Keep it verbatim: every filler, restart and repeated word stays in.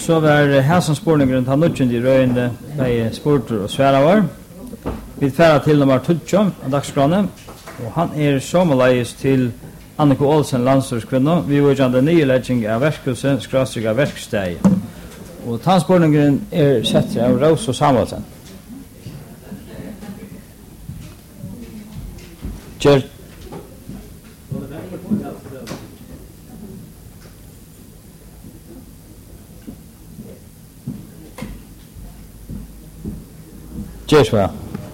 så var Hansen spårningen ta nutchen i röjande bei sporter och sväravar. Vi färra till nummer tjugo av dagskranen och han är sommarlejes till Annika Olsen landslagskvinna. Vi var ju nye legend av verkhuset, skrasiga verksteg. Och transportningen är sett av Rose och Samuelsen. Ger Ger